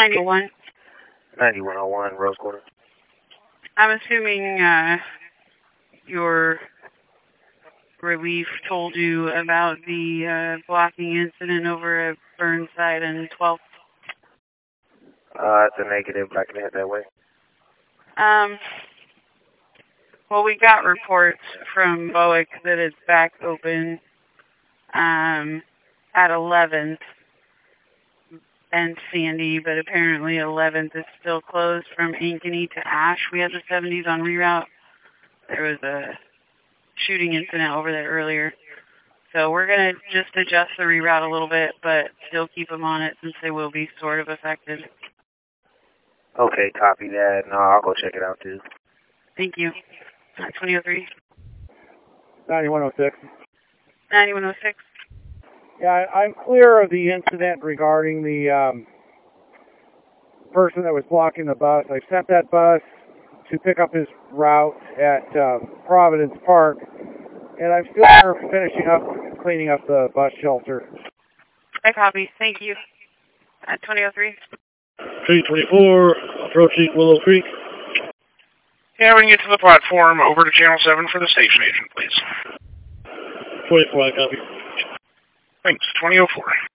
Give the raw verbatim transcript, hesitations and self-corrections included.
ninety one. ninety-one oh one, Rose Quarter. I'm assuming uh, your relief told you about the uh, blocking incident over at Burnside and twelfth. Uh, it's a negative, but I can head that way. Um, well, we got reports from Bowick that it's back open um, at eleventh and Sandy, but apparently eleventh is still closed from Ankeny to Ash. We had the seventies on reroute. There was a shooting incident over there earlier. So we're going to just adjust the reroute a little bit, but still keep them on it since they will be sort of affected. Okay, copy that. No, I'll go check it out too. Thank you. twenty oh three. ninety-one oh six. ninety-one oh six. Yeah, I'm clear of the incident regarding the um, person that was blocking the bus. I sent that bus to pick up his route at uh, Providence Park, and I'm still here finishing up cleaning up the bus shelter. I copy. Thank you. At twenty oh three. three twenty-four, approaching Willow Creek. Yeah, we can get to the platform. Over to Channel seven for the station agent, please. twenty-four, I copy. Thanks. twenty oh four.